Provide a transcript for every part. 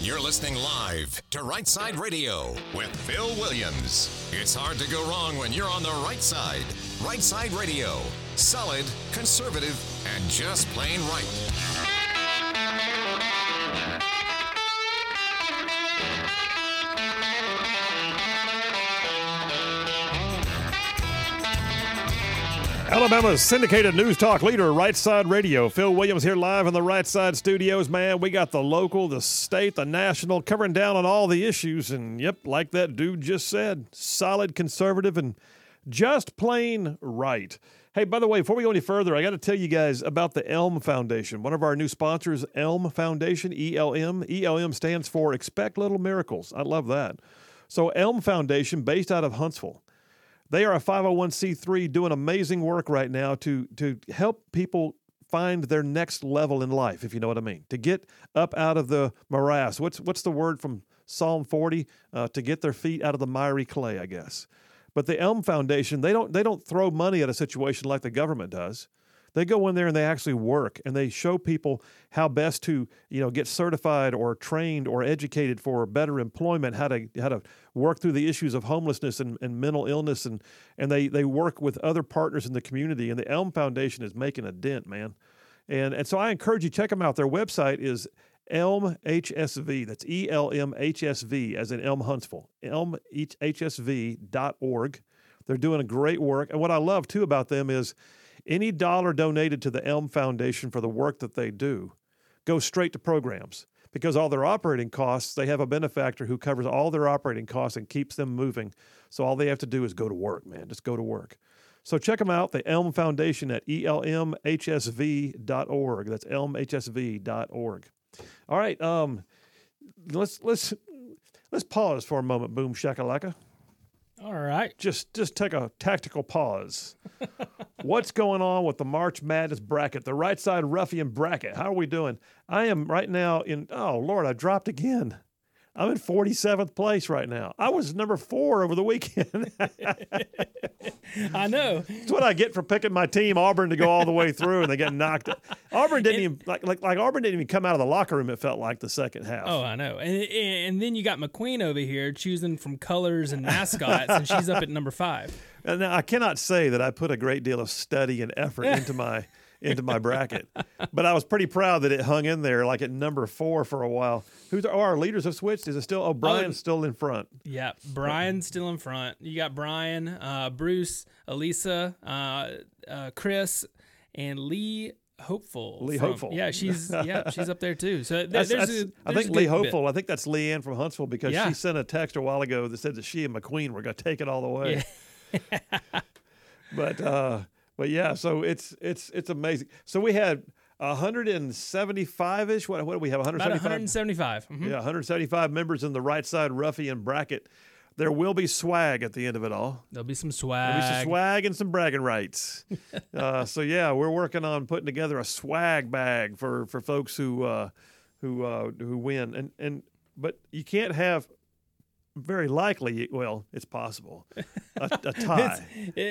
You're listening live to Right Side Radio with Phil Williams. It's hard to go wrong when you're on the right side. Right Side Radio. Solid, conservative, and just plain right. Alabama's syndicated news talk leader, Right Side Radio. Phil Williams here live in the Right Side studios. Man, we got the local, the state, the national, covering down on all the issues. And, yep, like that dude just said, solid, conservative, and just plain right. Hey, by the way, before we go any further, I got to tell you guys about the ELM Foundation. One of our new sponsors, ELM Foundation, ELM. ELM stands for Expect Little Miracles. I love that. So ELM Foundation, based out of Huntsville. They are a 501c3 doing amazing work right now to help people find their next level in life, if you know what I mean, to get up out of the morass. What's the word from Psalm 40? To get their feet out of the miry clay, I guess. But the ELM Foundation, they don't throw money at a situation like the government does. They go in there and they actually work, and they show people how best to, get certified or trained or educated for better employment, how to work through the issues of homelessness and mental illness, and they work with other partners in the community. And the ELM Foundation is making a dent, man. And so I encourage you, check them out. Their website is ELM HSV. That's ELMHSV, as in Elm Huntsville. ELMHSV.org. They're doing a great work. And what I love, too, about them is any dollar donated to the ELM Foundation for the work that they do goes straight to programs, because all their operating costs, they have a benefactor who covers all their operating costs and keeps them moving. So all they have to do is go to work, man. Just go to work. So check them out, the ELM Foundation at ELMHSV.org. That's ELMHSV.org. All right, let's pause for a moment, boom shakalaka. All right. Just take a tactical pause. What's going on with the March Madness bracket, the Right Side Ruffian bracket? How are we doing? I am right now oh, Lord, I dropped again. I'm in 47th place right now. I was number 4 over the weekend. I know. That's what I get for picking my team, Auburn, to go all the way through, and they got knocked. Auburn didn't even Auburn didn't even come out of the locker room. It felt like the second half. Oh, I know. And then you got McQueen over here choosing from colors and mascots, and she's up at number 5. And now I cannot say that I put a great deal of study and effort into my bracket, but I was pretty proud that it hung in there like at number 4 for a while. Our leaders have switched? Is it still? Oh, Brian's still in front. Yeah, Brian's still in front. You got Brian, Bruce, Elisa, Chris, and Lee Hopeful. Hopeful. Yeah, she's up there too. So I think Lee Hopeful. I think that's Leanne from Huntsville, because she sent a text a while ago that said that she and McQueen were going to take it all the way. Yeah. But yeah, so it's amazing. So we had 175-ish. What do we have? 175. About 175. Mm-hmm. Yeah, 175 members in the Right Side Ruffian bracket. There will be swag at the end of it all. There'll be some swag. There'll be some swag and some bragging rights. So yeah, we're working on putting together a swag bag for folks who win. But you can't have. Very likely, well, it's possible, a tie.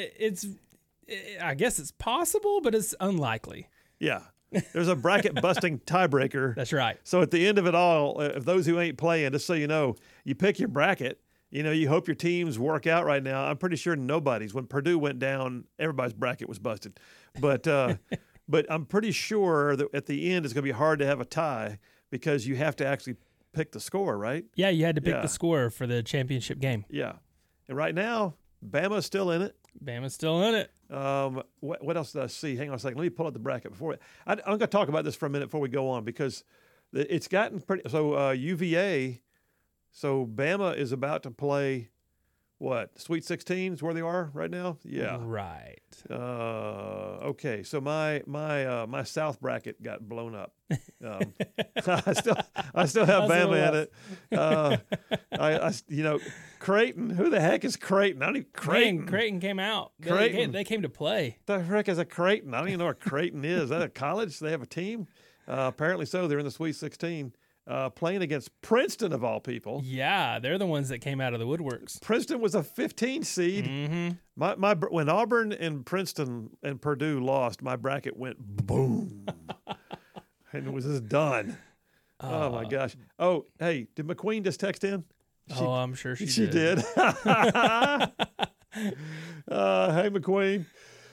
I guess it's possible, but it's unlikely. Yeah. There's a bracket-busting tiebreaker. That's right. So at the end of it all, if those who ain't playing, just so you know, you pick your bracket. You hope your teams work out right now. I'm pretty sure nobody's. When Purdue went down, everybody's bracket was busted. But I'm pretty sure that at the end it's going to be hard to have a tie, because you have to actually pick the score, right? Yeah, you had to pick the score for the championship game. Yeah. And right now, Bama's still in it. Bama's still in it. What else did I see? Hang on a second. Let me pull up the bracket before. I'm going to talk about this for a minute before we go on, because it's gotten pretty. So UVA. So Bama is about to play. What? Sweet 16 is where they are right now. Yeah. Right. Okay. So my South bracket got blown up. I still have Bama in it. Creighton. Who the heck is Creighton? I don't even Creighton. Creighton came out. Creighton. They came to play. The heck is a Creighton? I don't even know what Creighton is. Is that a college? They have a team? Apparently so. They're in the Sweet 16. Playing against Princeton, of all people. Yeah, they're the ones that came out of the woodworks. Princeton was a 15 seed. Mm-hmm. When Auburn and Princeton and Purdue lost, my bracket went boom. And it was just done. Oh my gosh. Oh, hey, did McQueen just text in? I'm sure she did. Hey, McQueen.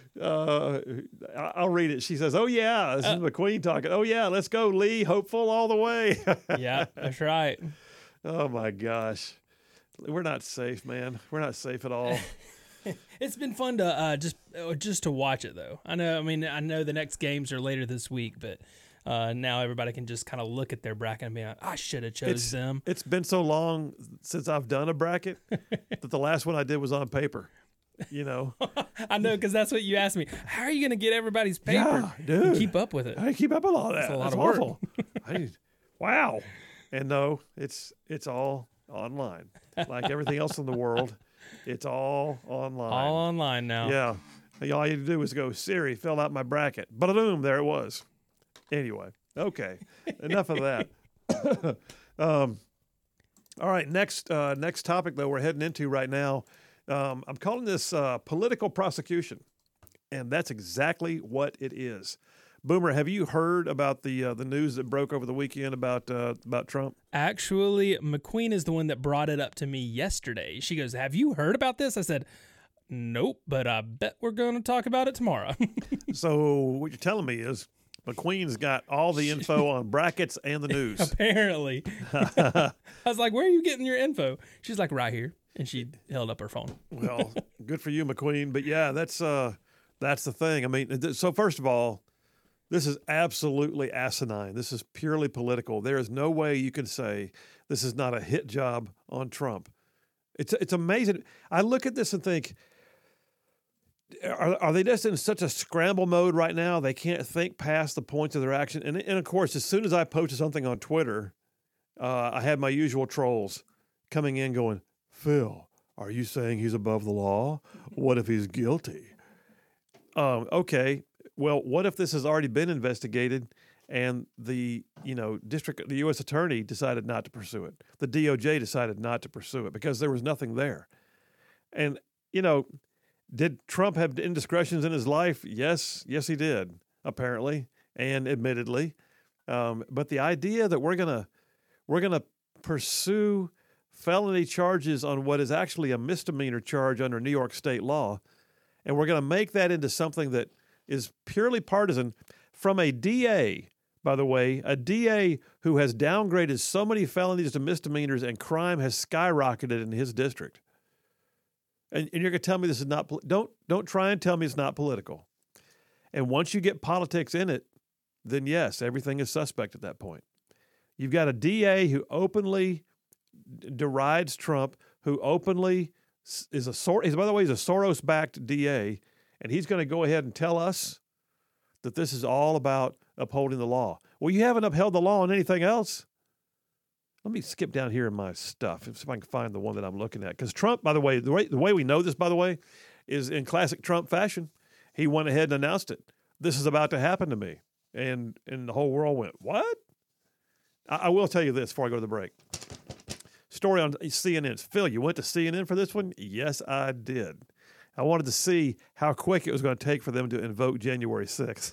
I'll read it. She says, "Oh yeah, this is McQueen talking. Oh yeah, let's go, Lee. Hopeful all the way." Yeah, that's right. Oh my gosh, we're not safe, man. We're not safe at all. It's been fun to just to watch it though. I know the next games are later this week, but now everybody can just kind of look at their bracket and be like, I should have chose them. It's been so long since I've done a bracket that the last one I did was on paper. You know, I know, because that's what you asked me. How are you going to get everybody's paper? Yeah, dude. And keep up with it? I keep up with all that. That's a lot That's of work. awful. Wow. And no, it's all online. Like everything else in the world, it's all online. All online now. Yeah. All you had to do was go, Siri, fill out my bracket. Ba-da-boom, there it was. Anyway, okay. Enough of that. All right, next topic, though, we're heading into right now. I'm calling this political prosecution, and that's exactly what it is. Boomer, have you heard about the news that broke over the weekend about Trump? Actually, McQueen is the one that brought it up to me yesterday. She goes, "Have you heard about this?" I said, "Nope, but I bet we're going to talk about it tomorrow." So what you're telling me is McQueen's got all the info on brackets and the news. Apparently. I was like, "Where are you getting your info?" She's like, "Right here." And she held up her phone. Well, good for you, McQueen. But yeah, that's the thing. I mean, so first of all, this is absolutely asinine. This is purely political. There is no way you can say this is not a hit job on Trump. It's amazing. I look at this and think, are they just in such a scramble mode right now? They can't think past the points of their action. And of course, as soon as I posted something on Twitter, I had my usual trolls coming in going, Phil, are you saying he's above the law? What if he's guilty? Okay. Well, what if this has already been investigated and the U.S. attorney decided not to pursue it? The DOJ decided not to pursue it because there was nothing there. And, did Trump have indiscretions in his life? Yes, he did, apparently, and admittedly. But the idea that we're gonna pursue felony charges on what is actually a misdemeanor charge under New York state law, and we're going to make that into something that is purely partisan from a DA, by the way, a DA who has downgraded so many felonies to misdemeanors and crime has skyrocketed in his district. And you're going to tell me this is not don't try and tell me it's not political. And once you get politics in it, then yes, everything is suspect at that point. You've got a DA who openly derides Trump, who openly is by the way, he's a Soros-backed DA, and he's going to go ahead and tell us that this is all about upholding the law. Well, you haven't upheld the law on anything else. Let me skip down here in my stuff and see if I can find the one that I'm looking at. Because Trump, by the way, the way we know this, by the way, is in classic Trump fashion. He went ahead and announced it. This is about to happen to me. And the whole world went, what? I will tell you this before I go to the break. Story on CNN. Phil, you went to CNN for this one? Yes, I did. I wanted to see how quick it was going to take for them to invoke January 6th.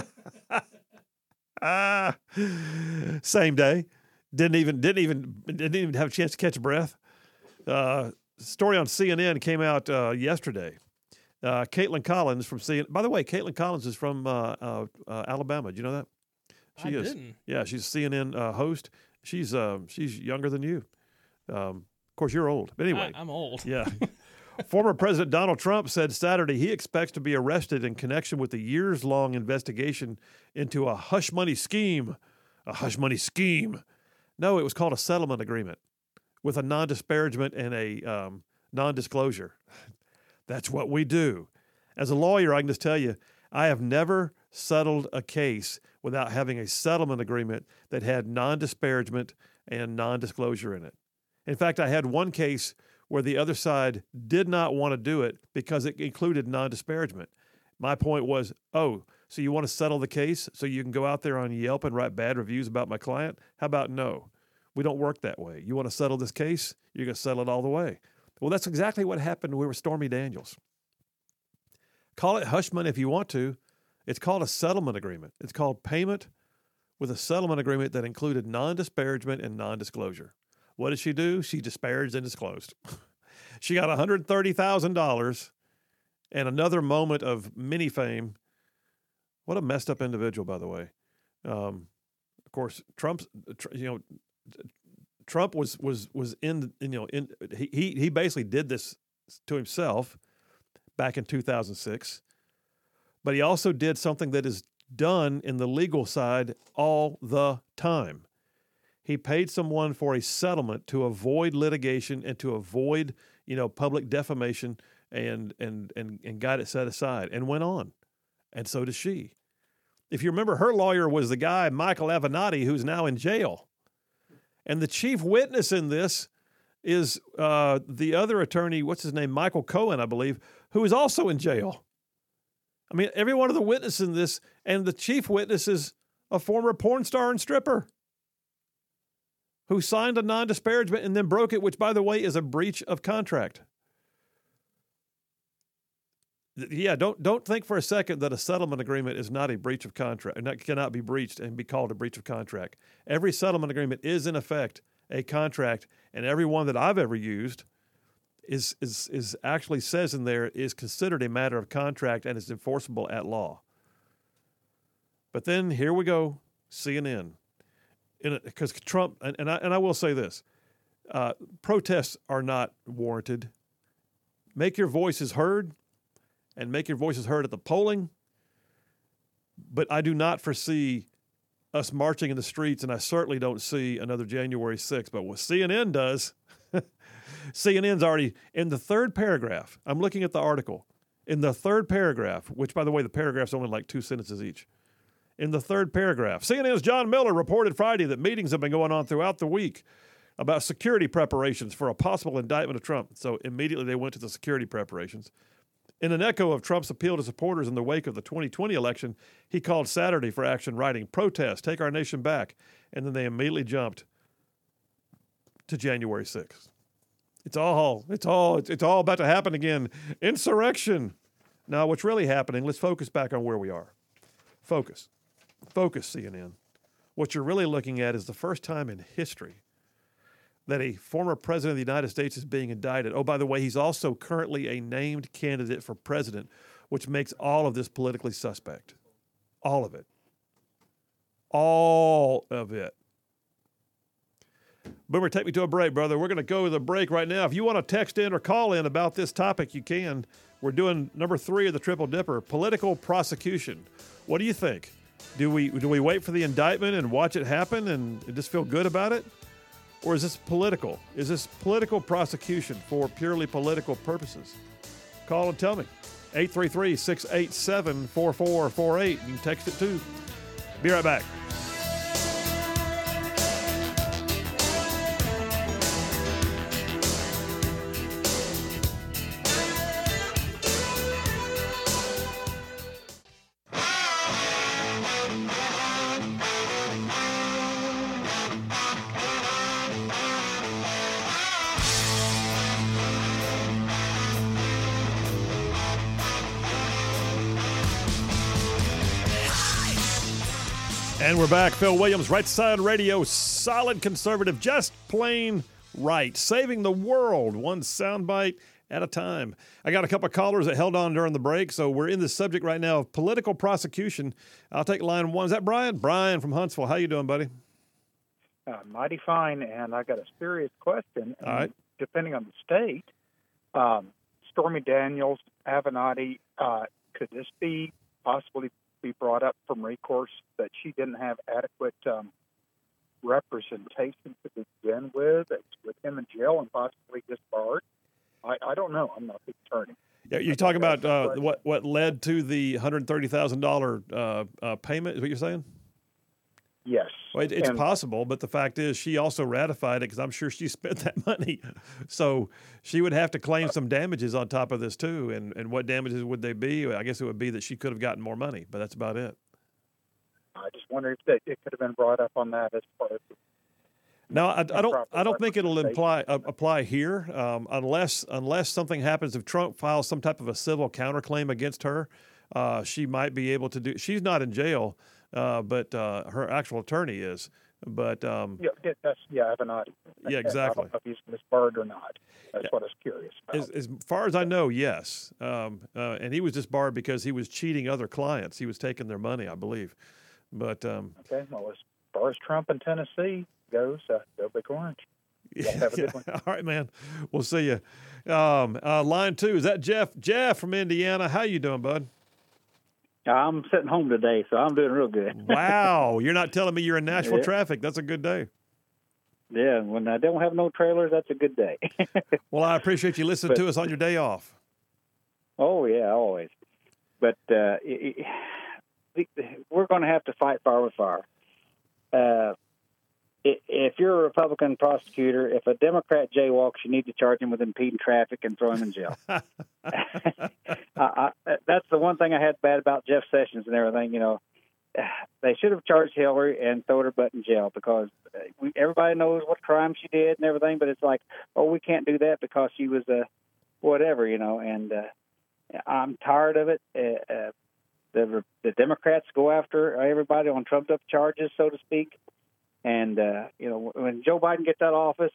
Same day. Didn't even have a chance to catch a breath. Story on CNN came out yesterday. Caitlin Collins from CNN. By the way, Caitlin Collins is from Alabama. Do you know that? I didn't. Yeah, she's a CNN host. She's younger than you. Of course, you're old. But anyway. I'm old. Yeah. Former President Donald Trump said Saturday he expects to be arrested in connection with the years-long investigation into a hush money scheme. A hush money scheme. No, it was called a settlement agreement with a non-disparagement and a non-disclosure. That's what we do. As a lawyer, I can just tell you, I have never settled a case without having a settlement agreement that had non-disparagement and non-disclosure in it. In fact, I had one case where the other side did not want to do it because it included non-disparagement. My point was, so you want to settle the case so you can go out there on Yelp and write bad reviews about my client? How about no? We don't work that way. You want to settle this case? You're going to settle it all the way. Well, that's exactly what happened with Stormy Daniels. Call it hush money if you want to. It's called a settlement agreement. It's called payment with a settlement agreement that included non-disparagement and non-disclosure. What did she do? She disparaged and disclosed. She got $130,000 and another moment of mini fame. What a messed up individual, by the way. Of course, Trump was in, he basically did this to himself back in 2006, but he also did something that is done in the legal side all the time. He paid someone for a settlement to avoid litigation and to avoid, public defamation and got it set aside and went on. And so does she. If you remember, her lawyer was the guy, Michael Avenatti, who's now in jail. And the chief witness in this is the other attorney, what's his name, Michael Cohen, I believe, who is also in jail. I mean, every one of the witnesses in this, and the chief witness is a former porn star and stripper who signed a non-disparagement and then broke it, which, by the way, is a breach of contract. Yeah, don't think for a second that a settlement agreement is not a breach of contract, and that cannot be breached and be called a breach of contract. Every settlement agreement is, in effect, a contract, and every one that I've ever used is actually says in there is considered a matter of contract and is enforceable at law. But then here we go, CNN, because Trump and I will say this: protests are not warranted. Make your voices heard. And make your voices heard at the polling. But I do not foresee us marching in the streets, and I certainly don't see another January 6th. But what CNN does, CNN's already, in the third paragraph, I'm looking at the article, in the third paragraph, which, by the way, the paragraph's only like 2 sentences each. In the third paragraph, CNN's John Miller reported Friday that meetings have been going on throughout the week about security preparations for a possible indictment of Trump. So immediately they went to the security preparations. In an echo of Trump's appeal to supporters in the wake of the 2020 election, he called Saturday for action, writing, "Protest, take our nation back." And then they immediately jumped to January 6th. It's all about to happen again. Insurrection. Now, what's really happening, let's focus back on where we are. Focus, CNN. What you're really looking at is the first time in history that a former president of the United States is being indicted. Oh, by the way, he's also currently a named candidate for president, which makes all of this politically suspect. All of it. All of it. Boomer, take me to a break, brother. We're going to go to the break right now. If you want to text in or call in about this topic, you can. We're doing number 3 of the Triple Dipper, political prosecution. What do you think? Do we wait for the indictment and watch it happen and just feel good about it? Or is this political? Is this political prosecution for purely political purposes? Call and tell me. 833-687-4448. You can text it too. Be right back. And we're back. Phil Williams, Right Side Radio, solid conservative, just plain right, saving the world one soundbite at a time. I got a couple of callers that held on during the break, so we're in the subject right now of political prosecution. I'll take line 1. Is that Brian? Brian from Huntsville. How you doing, buddy? Mighty fine, and I got a serious question. All right. Depending on the state, Stormy Daniels, Avenatti, could this be possibly be brought up from recourse that she didn't have adequate representation to begin with him in jail and possibly disbarred? I don't know. I'm not the attorney. Yeah, you're talking about what led to the $130,000 payment, is what you're saying? Yes. Well, it's possible, but the fact is she also ratified it because I'm sure she spent that money. So she would have to claim some damages on top of this too. And what damages would they be? I guess it would be that she could have gotten more money, but that's about it. I just wonder if it could have been brought up on that as part of the No, I don't think it'll apply here unless something happens. If Trump files some type of a civil counterclaim against her, she might be able to do. She's not in jail, but her actual attorney is. But that's Avenatti. Yeah, exactly. I don't know if he's disbarred or not. That's what I was curious about. As far as I know, yes. And he was disbarred because he was cheating other clients. He was taking their money, I believe. But okay, well, as far as Trump in Tennessee goes, go Big Orange. Have a good one. All right, man. We'll see you. Line 2, is that Jeff? Jeff from Indiana. How you doing, bud? I'm sitting home today, so I'm doing real good. Wow. You're not telling me you're in Nashville traffic. That's a good day. Yeah, when I don't have no trailers, that's a good day. Well, I appreciate you listening to us on your day off. Oh, yeah, always. But we're going to have to fight fire with fire. If you're a Republican prosecutor, if a Democrat jaywalks, you need to charge him with impeding traffic and throw him in jail. That's the one thing I had bad about Jeff Sessions and everything. You know, they should have charged Hillary and thrown her butt in jail because everybody knows what crime she did and everything. But it's like, oh, we can't do that because she was a whatever, you know. And I'm tired of it. The Democrats go after everybody on trumped-up charges, so to speak. And, you know, when Joe Biden gets out of office,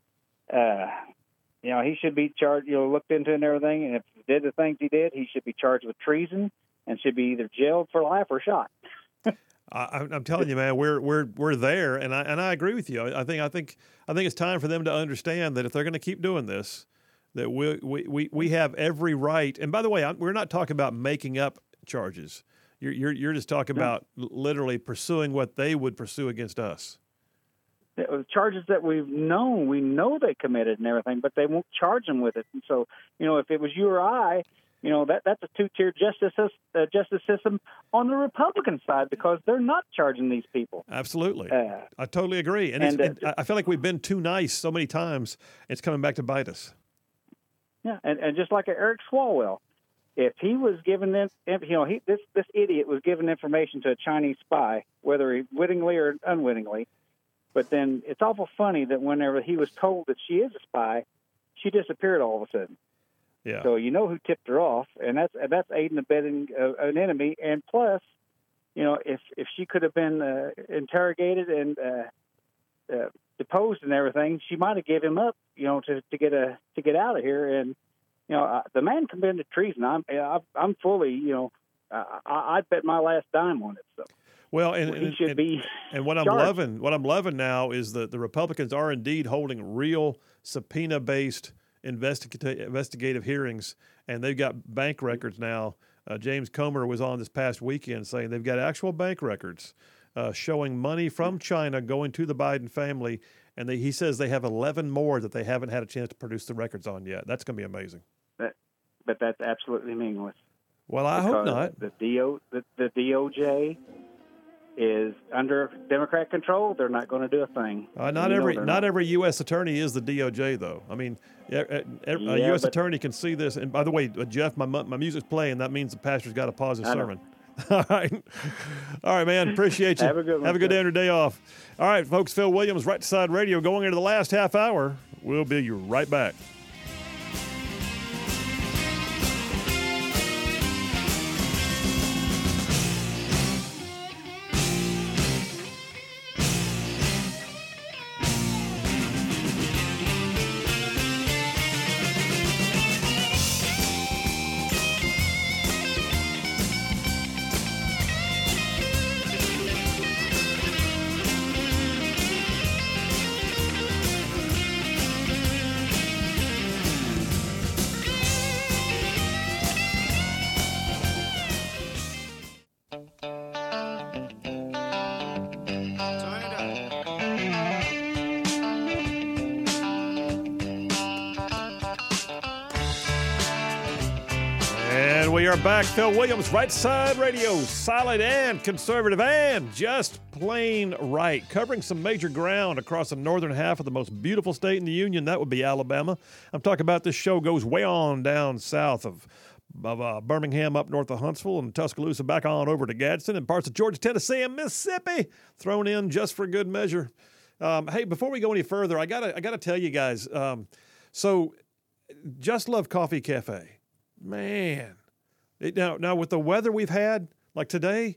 you know, he should be charged, you know, looked into and everything. And if he did the things he did, he should be charged with treason and should be either jailed for life or shot. I'm telling you, man, we're there. And I agree with you. I think it's time for them to understand that if they're going to keep doing this, that we have every right. And by the way, we're not talking about making up charges. You're just talking about literally pursuing what they would pursue against us. The charges that we know they committed and everything, but they won't charge them with it. And so, you know, if it was you or I, you know, that's a two-tier justice system on the Republican side because they're not charging these people. Absolutely. I totally agree. And I feel like we've been too nice so many times, it's coming back to bite us. Yeah, and just like Eric Swalwell, if he was given this, you know, this idiot was given information to a Chinese spy, whether he wittingly or unwittingly. But then it's awful funny that whenever he was told that she is a spy, she disappeared all of a sudden. Yeah. So you know who tipped her off, and that's aiding and abetting an enemy. And plus, you know, if she could have been interrogated and deposed and everything, she might have given him up, you know, to get out of here. And you know, the man committed treason. I'm fully, you know, I'd bet my last dime on it. So. Well, he should be. And what I'm loving now is that the Republicans are indeed holding real subpoena-based investigative hearings, and they've got bank records now. James Comer was on this past weekend saying they've got actual bank records showing money from China going to the Biden family, and he says they have 11 more that they haven't had a chance to produce the records on yet. That's going to be amazing. But that's absolutely meaningless. Well, I hope not. The DOJ is under Democrat control. They're not going to do a thing. Not every U.S. attorney is the DOJ, though. I mean, a U.S. attorney can see this. And by the way, Jeff, my music's playing. That means the pastor's got to pause his sermon. All right, man. Appreciate you. Have a good one. Have a good day on your day off. All right, folks. Phil Williams, Right Side Radio, going into the last half hour. We'll be right back. We are back. Phil Williams, Right Side Radio, solid and conservative and just plain right, covering some major ground across the northern half of the most beautiful state in the union. That would be Alabama. I'm talking about this show goes way on down south of Birmingham, up north of Huntsville, and Tuscaloosa, back on over to Gadsden, and parts of Georgia, Tennessee, and Mississippi, thrown in just for good measure. Hey, before we go any further, I gotta tell you guys. So, Just Love Coffee Cafe, man. Now with the weather we've had, like today,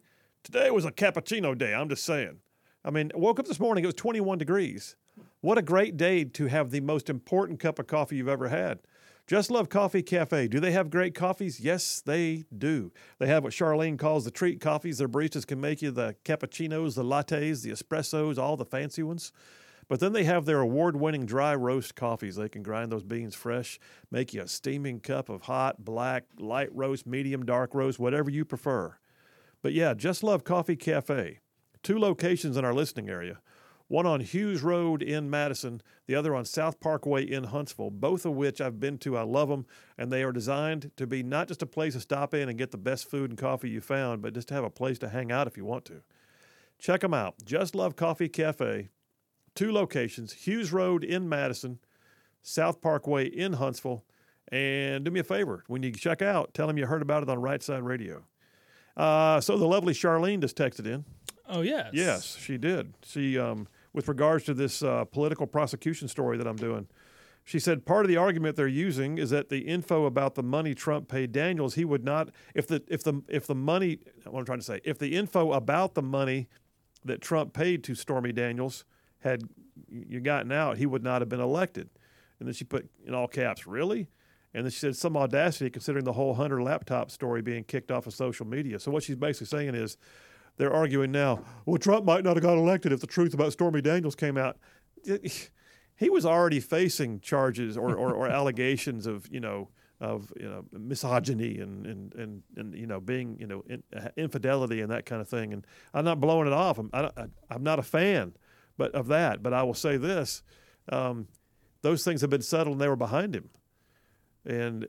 Today was a cappuccino day. I'm just saying. I mean, I woke up this morning, it was 21 degrees. What a great day to have the most important cup of coffee you've ever had. Just Love Coffee Cafe. Do they have great coffees? Yes, they do. They have what Charlene calls the treat coffees. Their baristas can make you the cappuccinos, the lattes, the espressos, all the fancy ones. But then they have their award-winning dry roast coffees. They can grind those beans fresh, make you a steaming cup of hot, black, light roast, medium, dark roast, whatever you prefer. But yeah, Just Love Coffee Cafe. 2 locations in our listening area. One on Hughes Road in Madison, the other on South Parkway in Huntsville, both of which I've been to. I love them, and they are designed to be not just a place to stop in and get the best food and coffee you found, but just to have a place to hang out if you want to. Check them out. Just Love Coffee Cafe. 2 locations, Hughes Road in Madison, South Parkway in Huntsville. And do me a favor, when you check out, tell them you heard about it on Right Side Radio. So the lovely Charlene just texted in. Oh, yes. Yes, she did. She, with regards to this political prosecution story that I'm doing, she said part of the argument they're using is that the info about the money Trump paid Daniels, he would not, if the money, what I'm trying to say, if the info about the money that Trump paid to Stormy Daniels had you gotten out, he would not have been elected. And then she put in all caps, really? And then she said, some audacity considering the whole Hunter laptop story being kicked off of social media. So what she's basically saying is they're arguing now, well, Trump might not have got elected if the truth about Stormy Daniels came out. He was already facing charges or allegations of misogyny and being infidelity and that kind of thing. And I'm not blowing it off. I'm not a fan. But of that, but I will say this, those things have been settled and they were behind him. And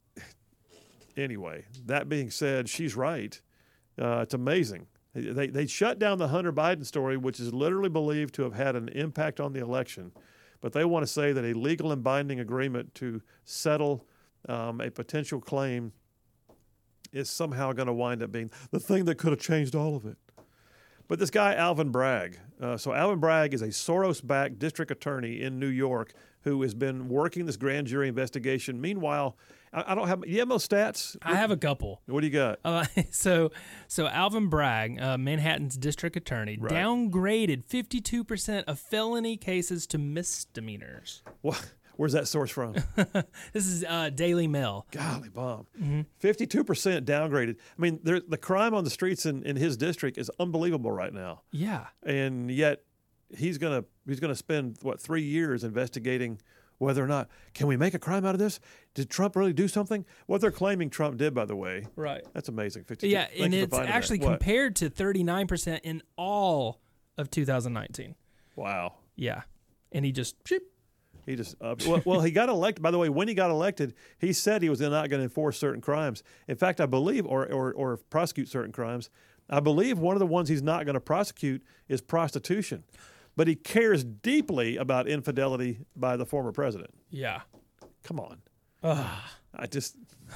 anyway, that being said, she's right. It's amazing. They shut down the Hunter Biden story, which is literally believed to have had an impact on the election. But they want to say that a legal and binding agreement to settle a potential claim is somehow going to wind up being the thing that could have changed all of it. But this guy, Alvin Bragg, so Alvin Bragg is a Soros-backed district attorney in New York who has been working this grand jury investigation. Meanwhile, I don't have – you have those stats? I have a couple. What do you got? So Alvin Bragg, Manhattan's district attorney, right, downgraded 52% of felony cases to misdemeanors. What? Where's that source from? This is Daily Mail. Golly bomb. 52% downgraded. I mean, the crime on the streets in his district is unbelievable right now. Yeah. And yet he's gonna spend, 3 years investigating whether or not, can we make a crime out of this? Did Trump really do something? What they're claiming Trump did, by the way. Right. That's amazing. 52. Yeah, and it's actually compared to 39% in all of 2019. Wow. Yeah. And he just... He just well, he got elected. By the way, when he got elected, he said he was not going to enforce certain crimes. In fact, I believe, or prosecute certain crimes. I believe one of the ones he's not going to prosecute is prostitution. But he cares deeply about infidelity by the former president. Yeah. Come on. I just...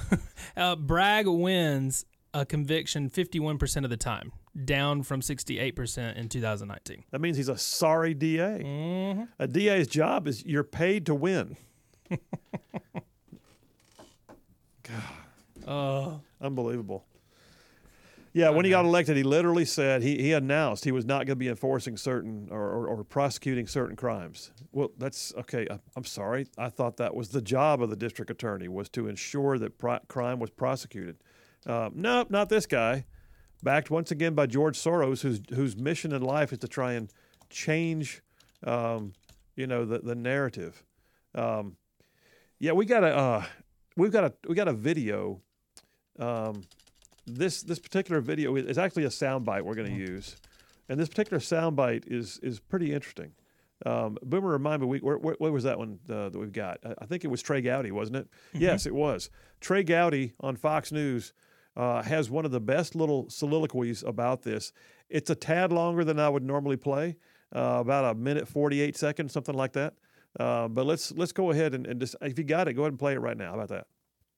Bragg wins a conviction 51% of the time, down from 68% in 2019. That means he's a sorry DA. Mm-hmm. A DA's job is you're paid to win. God. Unbelievable. Yeah, when he got elected, he literally said he announced he was not going to be enforcing certain or prosecuting certain crimes. Well, that's okay. I'm sorry. I thought that was the job of the district attorney, was to ensure that crime was prosecuted. Nope, not this guy. Backed once again by George Soros, whose mission in life is to try and change, the narrative. Yeah, we got a video. This particular video is actually a soundbite we're going to use, and this particular soundbite is pretty interesting. Boomer, remind me, what was that one that we've got? I think it was Trey Gowdy, wasn't it? Mm-hmm. Yes, it was. Trey Gowdy on Fox News has one of the best little soliloquies about this. It's a tad longer than I would normally play, about 1:48 seconds, something like that. But let's go ahead and just, if you got it, go ahead and play it right now. How about that?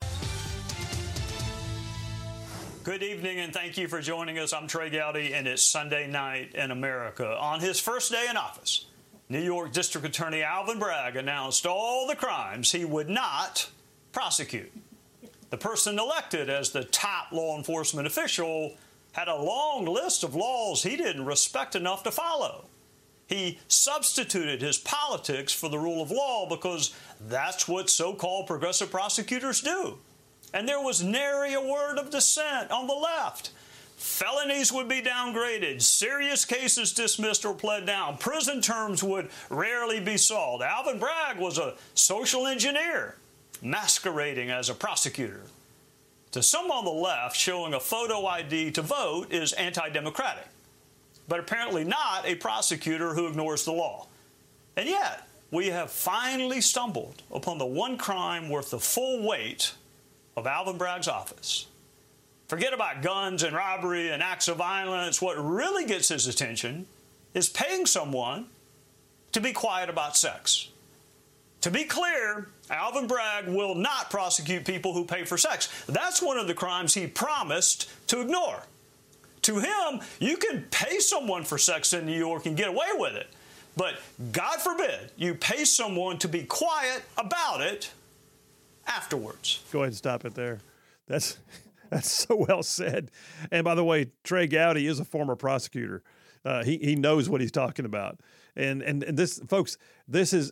Good evening, and thank you for joining us. I'm Trey Gowdy, and it's Sunday night in America. On his first day in office, New York District Attorney Alvin Bragg announced all the crimes he would not prosecute. The person elected as the top law enforcement official had a long list of laws he didn't respect enough to follow. He substituted his politics for the rule of law because that's what so-called progressive prosecutors do. And there was nary a word of dissent on the left. Felonies would be downgraded, serious cases dismissed or pled down, prison terms would rarely be sought. Alvin Bragg was a social engineer masquerading as a prosecutor. To some on the left, showing a photo ID to vote is anti-democratic, but apparently not a prosecutor who ignores the law. And yet, we have finally stumbled upon the one crime worth the full weight of Alvin Bragg's office. Forget about guns and robbery and acts of violence. What really gets his attention is paying someone to be quiet about sex. To be clear, Alvin Bragg will not prosecute people who pay for sex. That's one of the crimes he promised to ignore. To him, you can pay someone for sex in New York and get away with it. But God forbid you pay someone to be quiet about it afterwards. Go ahead and stop it there. That's so well said. And by the way, Trey Gowdy is a former prosecutor. He knows what he's talking about. And this, folks, this is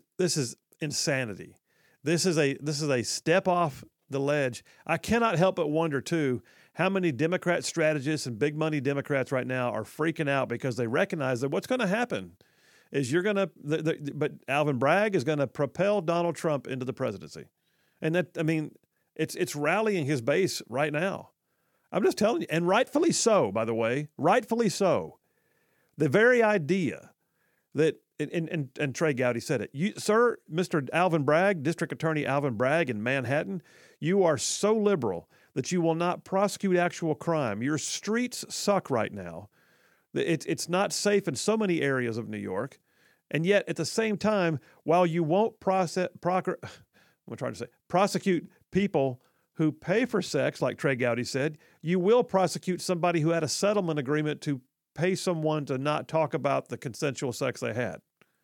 insanity. This is a step off the ledge. I cannot help but wonder too how many Democrat strategists and big money Democrats right now are freaking out because they recognize that what's going to happen is but Alvin Bragg is going to propel Donald Trump into the presidency. And that, I mean, it's rallying his base right now. I'm just telling you, and rightfully so, by the way, rightfully so. The very idea that, and Trey Gowdy said it, sir, Mr. Alvin Bragg, District Attorney Alvin Bragg in Manhattan, you are so liberal that you will not prosecute actual crime. Your streets suck right now. It's not safe in so many areas of New York. And yet, at the same time, while you won't prosecute people who pay for sex, like Trey Gowdy said, you will prosecute somebody who had a settlement agreement to pay someone to not talk about the consensual sex they had.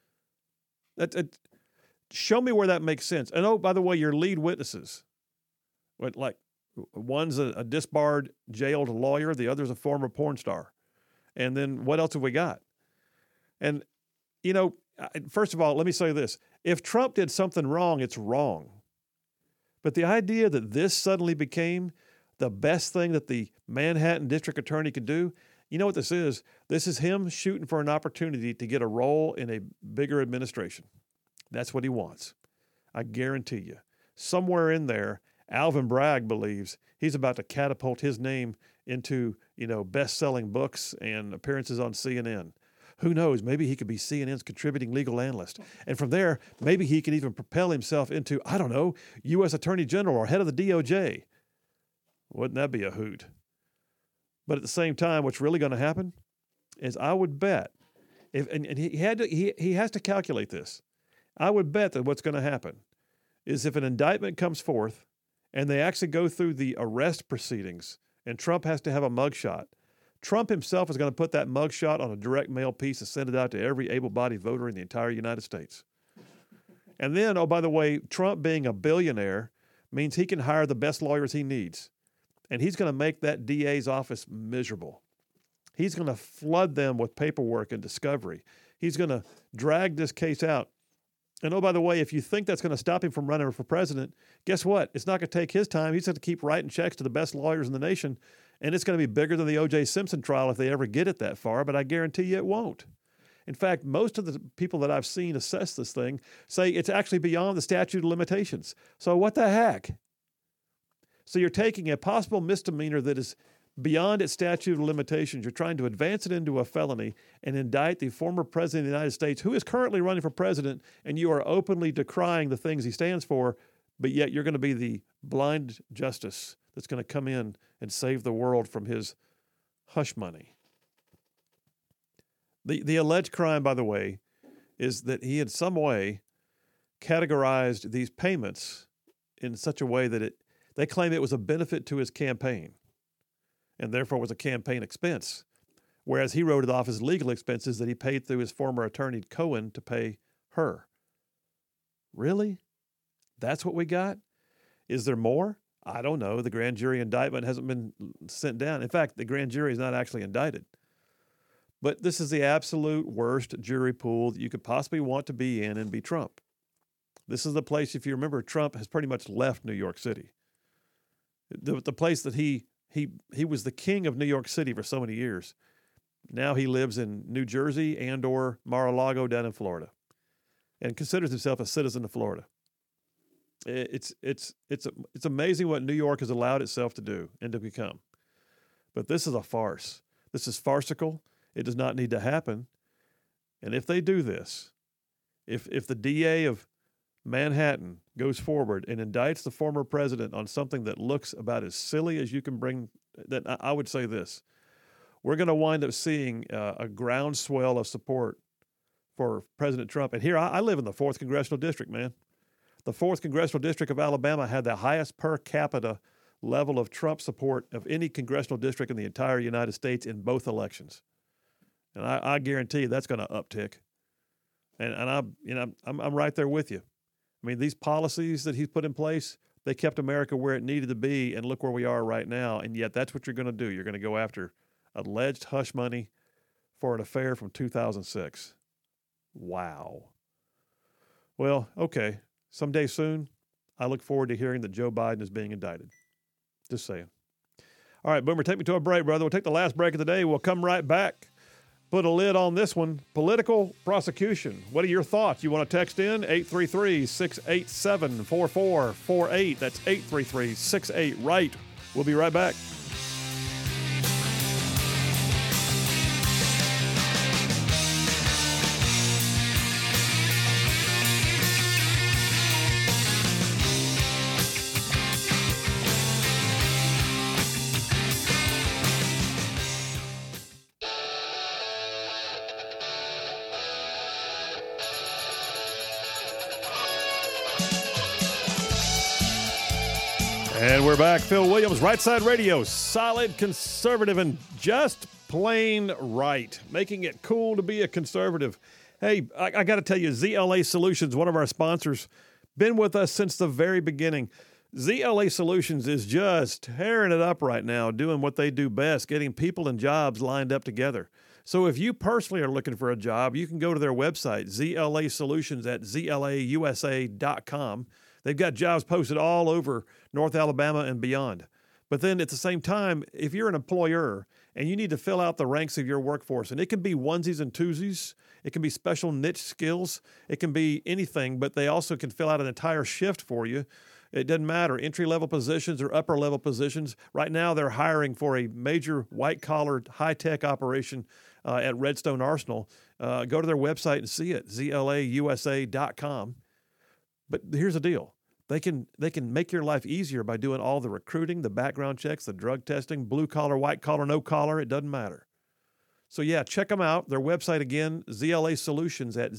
Show me where that makes sense. And oh, by the way, your lead witnesses, like one's a disbarred, jailed lawyer, the other's a former porn star. And then what else have we got? And, you know, first of all, let me say this. If Trump did something wrong, it's wrong. But the idea that this suddenly became the best thing that the Manhattan District Attorney could do, you know what this is? This is him shooting for an opportunity to get a role in a bigger administration. That's what he wants. I guarantee you. Somewhere in there, Alvin Bragg believes he's about to catapult his name into, best-selling books and appearances on CNN. Who knows? Maybe he could be CNN's contributing legal analyst. And from there, maybe he can even propel himself into, I don't know, U.S. Attorney General or head of the DOJ. Wouldn't that be a hoot? But at the same time, what's really going to happen is I would bet, he has to calculate this. I would bet that what's going to happen is if an indictment comes forth and they actually go through the arrest proceedings and Trump has to have a mugshot, Trump himself is going to put that mugshot on a direct mail piece and send it out to every able-bodied voter in the entire United States. And then, oh, by the way, Trump being a billionaire means he can hire the best lawyers he needs. And he's going to make that DA's office miserable. He's going to flood them with paperwork and discovery. He's going to drag this case out. And oh, by the way, if you think that's going to stop him from running for president, guess what? It's not going to take his time. He's going to keep writing checks to the best lawyers in the nation. And it's going to be bigger than the O.J. Simpson trial if they ever get it that far, but I guarantee you it won't. In fact, most of the people that I've seen assess this thing say it's actually beyond the statute of limitations. So what the heck? So you're taking a possible misdemeanor that is beyond its statute of limitations. You're trying to advance it into a felony and indict the former president of the United States, who is currently running for president, and you are openly decrying the things he stands for, but yet you're going to be the blind justice that's going to come in and save the world from his hush money. The alleged crime, by the way, is that he in some way categorized these payments in such a way that they claim it was a benefit to his campaign and therefore was a campaign expense, whereas he wrote it off as legal expenses that he paid through his former attorney Cohen to pay her. Really? That's what we got? Is there more? I don't know. The grand jury indictment hasn't been sent down. In fact, the grand jury is not actually indicted. But this is the absolute worst jury pool that you could possibly want to be in and be Trump. This is the place, if you remember, Trump has pretty much left New York City. The place that he was the king of New York City for so many years. Now he lives in New Jersey and or Mar-a-Lago down in Florida and considers himself a citizen of Florida. It's amazing what New York has allowed itself to do and to become. But this is a farce. This is farcical. It does not need to happen. And if they do this, if the DA of Manhattan goes forward and indicts the former president on something that looks about as silly as you can bring, then I would say this. We're going to wind up seeing a groundswell of support for President Trump. And here, I live in the 4th Congressional District, man. The 4th Congressional District of Alabama had the highest per capita level of Trump support of any congressional district in the entire United States in both elections. And I guarantee you that's going to uptick. And I'm right there with you. I mean, these policies that he's put in place, they kept America where it needed to be, and look where we are right now. And yet that's what you're going to do. You're going to go after alleged hush money for an affair from 2006. Wow. Well, okay. Someday soon, I look forward to hearing that Joe Biden is being indicted. Just saying. All right, Boomer, take me to a break, brother. We'll take the last break of the day. We'll come right back. Put a lid on this one. Political prosecution. What are your thoughts? You want to text in? 833-687-4448. That's 833-68-RIGHT. We'll be right back. And we're back. Phil Williams, Right Side Radio, solid, conservative, and just plain right. Making it cool to be a conservative. Hey, I got to tell you, ZLA Solutions, one of our sponsors, been with us since the very beginning. ZLA Solutions is just tearing it up right now, doing what they do best, getting people and jobs lined up together. So if you personally are looking for a job, you can go to their website, ZLA Solutions at zlausa.com. They've got jobs posted all over North Alabama and beyond. But then at the same time, if you're an employer and you need to fill out the ranks of your workforce, and it can be onesies and twosies, it can be special niche skills, it can be anything, but they also can fill out an entire shift for you. It doesn't matter, entry-level positions or upper-level positions. Right now they're hiring for a major white-collar, high-tech operation at Redstone Arsenal. Go to their website and see it, zlausa.com. But here's the deal. They can make your life easier by doing all the recruiting, the background checks, the drug testing, blue collar, white collar, no collar, it doesn't matter. So yeah, check them out. Their website again, ZLA Solutions at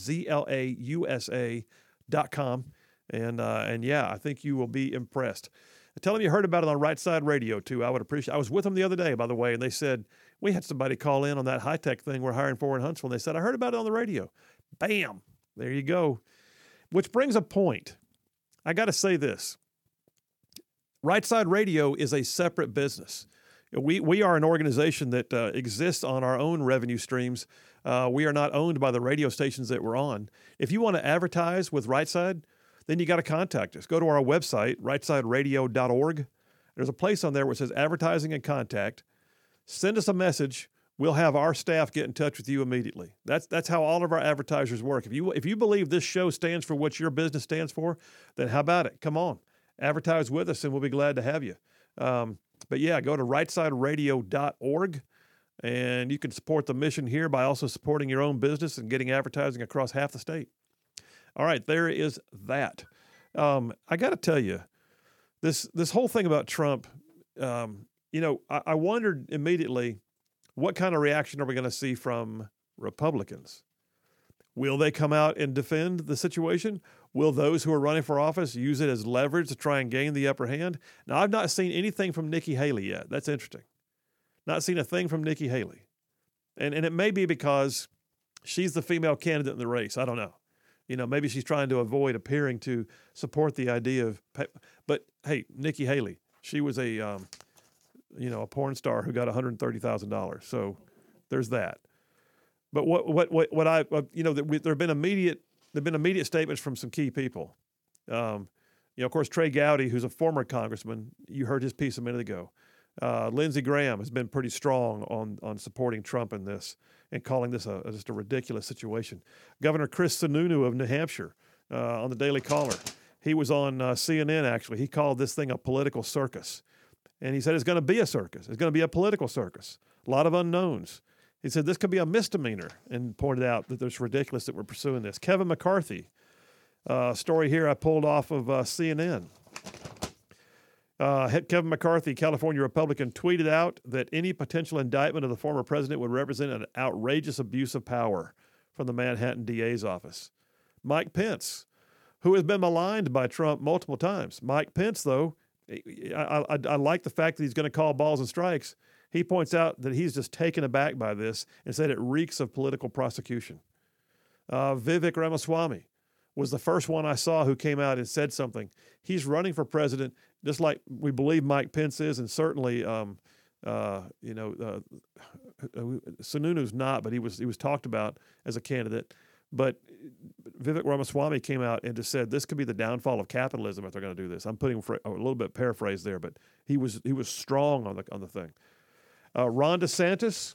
zlausa.com. And yeah, I think you will be impressed. Tell them you heard about it on Right Side Radio too. I would appreciate. I was with them the other day, by the way, and they said, we had somebody call in on that high-tech thing we're hiring for in Huntsville. And they said, I heard about it on the radio. Bam. There you go. Which brings a point. I got to say this. Right Side Radio is a separate business. We are an organization that exists on our own revenue streams. We are not owned by the radio stations that we're on. If you want to advertise with Right Side, then you got to contact us. Go to our website, rightsideradio.org. There's a place on there where it says advertising and contact. Send us a message. We'll have our staff get in touch with you immediately. That's how all of our advertisers work. If you believe this show stands for what your business stands for, then how about it? Come on, advertise with us, and we'll be glad to have you. But yeah, go to rightsideradio.org, and you can support the mission here by also supporting your own business and getting advertising across half the state. All right, there is that. I got to tell you, this whole thing about Trump, I wondered immediately, what kind of reaction are we going to see from Republicans? Will they come out and defend the situation? Will those who are running for office use it as leverage to try and gain the upper hand? Now, I've not seen anything from Nikki Haley yet. That's interesting. Not seen a thing from Nikki Haley. And it may be because she's the female candidate in the race. I don't know. Maybe she's trying to avoid appearing to support the idea of, but hey, Nikki Haley, She was a a porn star who got $130,000. So there's that. But what I there've been immediate statements from some key people. Of course, Trey Gowdy, who's a former congressman, you heard his piece a minute ago. Lindsey Graham has been pretty strong on supporting Trump in this and calling this just a ridiculous situation. Governor Chris Sununu of New Hampshire on the Daily Caller, he was on CNN actually. He called this thing a political circus. And he said it's going to be a circus. It's going to be a political circus. A lot of unknowns. He said this could be a misdemeanor and pointed out that it's ridiculous that we're pursuing this. Kevin McCarthy, story here I pulled off of CNN. Kevin McCarthy, California Republican, tweeted out that any potential indictment of the former president would represent an outrageous abuse of power from the Manhattan DA's office. Mike Pence, who has been maligned by Trump multiple times. Mike Pence, though, I like the fact that he's going to call balls and strikes. He points out that he's just taken aback by this and said it reeks of political prosecution. Vivek Ramaswamy was the first one I saw who came out and said something. He's running for president, just like we believe Mike Pence is, and certainly, Sununu's not, but he was talked about as a candidate. But Vivek Ramaswamy came out and just said this could be the downfall of capitalism if they're going to do this. I'm putting a little bit paraphrased there, but he was strong on the thing. Ron DeSantis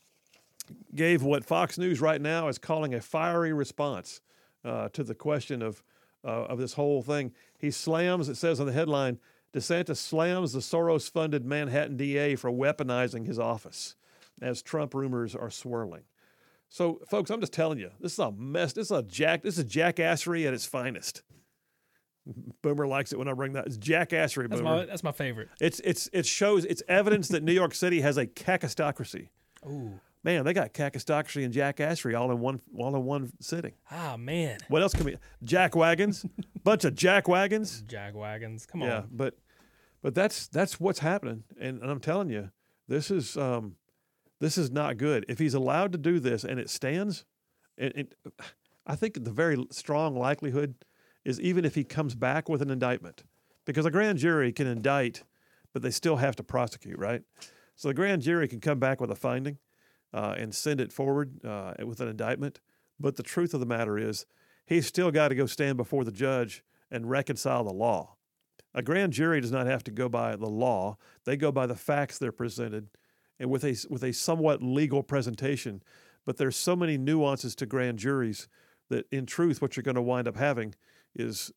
gave what Fox News right now is calling a fiery response to the question of this whole thing. He slams, it says on the headline, DeSantis slams the Soros-funded Manhattan DA for weaponizing his office as Trump rumors are swirling. So, folks, I'm just telling you, this is a mess. This is jackassery at its finest. Boomer likes it when I bring that. It's jackassery, Boomer. That's my favorite. It shows, it's evidence that New York City has a cacistocracy. Ooh. Man, they got cacistocracy and jackassery all in one sitting. Ah, man. What else can we? Jackwagons, bunch of jackwagons. Jackwagons, come on. Yeah, but that's what's happening, and I'm telling you, this is not good. If he's allowed to do this and it stands, I think the very strong likelihood is even if he comes back with an indictment, because a grand jury can indict, but they still have to prosecute, right? So the grand jury can come back with a finding and send it forward with an indictment. But the truth of the matter is he's still got to go stand before the judge and reconcile the law. A grand jury does not have to go by the law. They go by the facts they're presented and with a somewhat legal presentation. But there's so many nuances to grand juries that in truth what you're going to wind up having is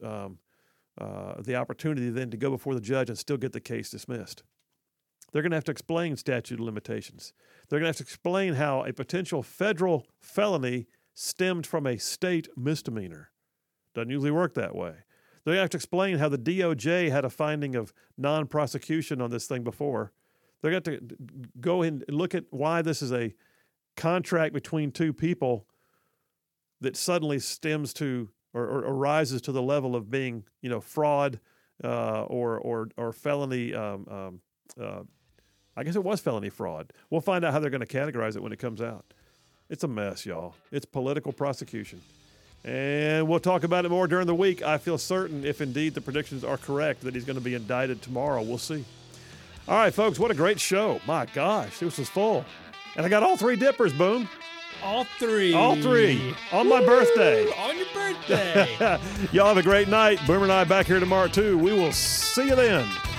the opportunity then to go before the judge and still get the case dismissed. They're going to have to explain statute of limitations. They're going to have to explain how a potential federal felony stemmed from a state misdemeanor. Doesn't usually work that way. They're going to have to explain how the DOJ had a finding of non-prosecution on this thing before. They're going to have to go in and look at why this is a contract between two people that suddenly stems to or rises to the level of being, fraud or felony. I guess it was felony fraud. We'll find out how they're going to categorize it when it comes out. It's a mess, y'all. It's political prosecution. And we'll talk about it more during the week. I feel certain, if indeed the predictions are correct, that he's going to be indicted tomorrow. We'll see. All right, folks, what a great show. My gosh, this was full. And I got all three dippers, Boom. All three. On my birthday. On your birthday. Y'all have a great night. Boomer and I back here tomorrow, too. We will see you then.